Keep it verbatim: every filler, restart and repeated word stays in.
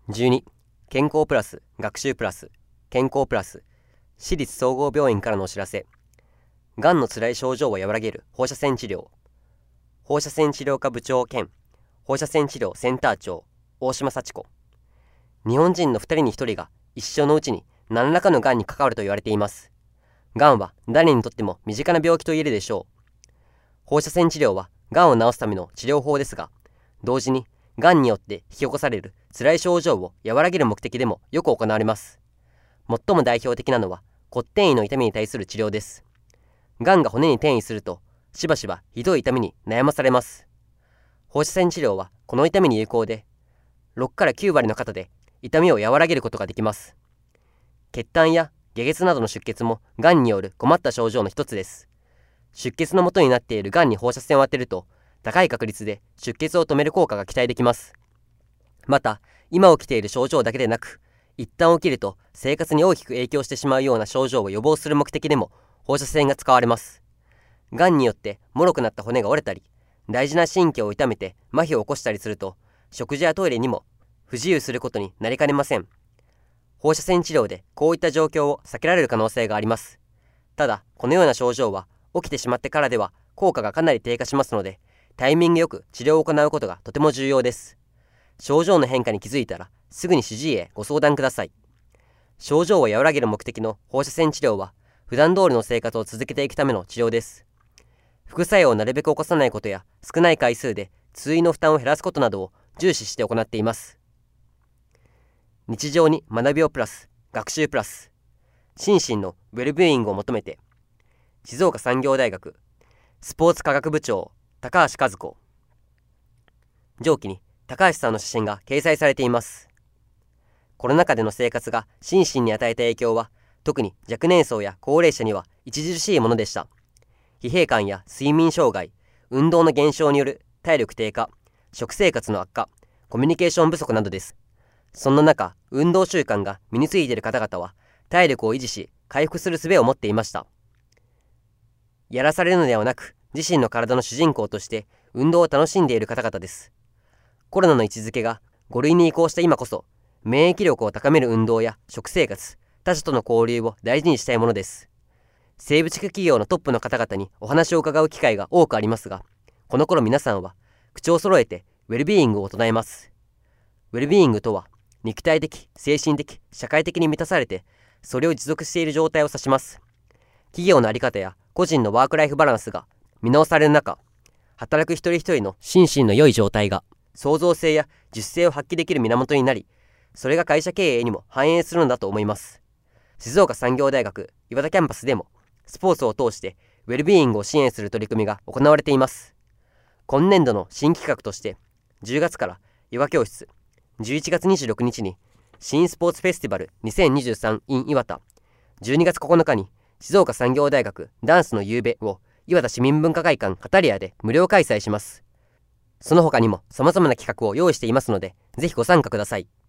じゅうに、健康プラス、学習プラス、健康プラス、私立総合病院からのお知らせ。がんのつらい症状を和らげる放射線治療。放射線治療科部長兼放射線治療センター長、大島幸子。日本人のふたりにひとりが一生のうちに何らかのがんに関わると言われています。がんは誰にとっても身近な病気と言えるでしょう。放射線治療はがんを治すための治療法ですが、同時にがんによって引き起こされる辛い症状を和らげる目的でもよく行われます。最も代表的なのは骨転移の痛みに対する治療です。がんが骨に転移するとしばしばひどい痛みに悩まされます。放射線治療はこの痛みに有効で、ろくからきゅうわりの方で痛みを和らげることができます。血痰や下血などの出血もがんによる困った症状の一つです。出血の元になっているがんに放射線を当てると高い確率で出血を止める効果が期待できます。また、今起きている症状だけでなく、一旦起きると生活に大きく影響してしまうような症状を予防する目的でも放射線が使われます。がんによって脆くなった骨が折れたり、大事な神経を痛めて麻痺を起こしたりすると、食事やトイレにも不自由することになりかねません。放射線治療でこういった状況を避けられる可能性があります。ただ、このような症状は起きてしまってからでは効果がかなり低下しますので、タイミングよく治療を行うことがとても重要です。症状の変化に気づいたらすぐに主治医へご相談ください。症状を和らげる目的の放射線治療は普段通りの生活を続けていくための治療です。副作用をなるべく起こさないことや少ない回数で通院の負担を減らすことなどを重視して行っています。日常に学びをプラス、学習プラス、心身のウェルビーイングを求めて、静岡産業大学スポーツ科学部長高橋和子。上記に高橋さんの写真が掲載されています。コロナ禍での生活が心身に与えた影響は、特に若年層や高齢者には著しいものでした。疲弊感や睡眠障害、運動の減少による体力低下、食生活の悪化、コミュニケーション不足などです。そんな中、運動習慣が身についている方々は、体力を維持し、回復する術を持っていました。やらされるのではなく、自身の体の主人公として運動を楽しんでいる方々です。コロナの位置づけがご類に移行した今こそ、免疫力を高める運動や食生活、他者との交流を大事にしたいものです。西部地区企業のトップの方々にお話を伺う機会が多くありますが、この頃皆さんは口を揃えてウェルビーイングを唱えます。ウェルビーイングとは、肉体的、精神的、社会的に満たされて、それを持続している状態を指します。企業の在り方や個人のワークライフバランスが見直される中、働く一人一人の心身の良い状態が創造性や自主性を発揮できる源になり、それが会社経営にも反映するのだと思います。静岡産業大学岩田キャンパスでもスポーツを通してウェルビーイングを支援する取り組みが行われています。今年度の新企画としてじゅうがつからヨガ教室、じゅういちがつにじゅうろくにちに新スポーツフェスティバルにせんにじゅうさん in 岩田、じゅうにがつここのかに静岡産業大学ダンスの夕べを岩田市民文化会館カタリアで無料開催します。その他にも様々な企画を用意していますので、ぜひご参加ください。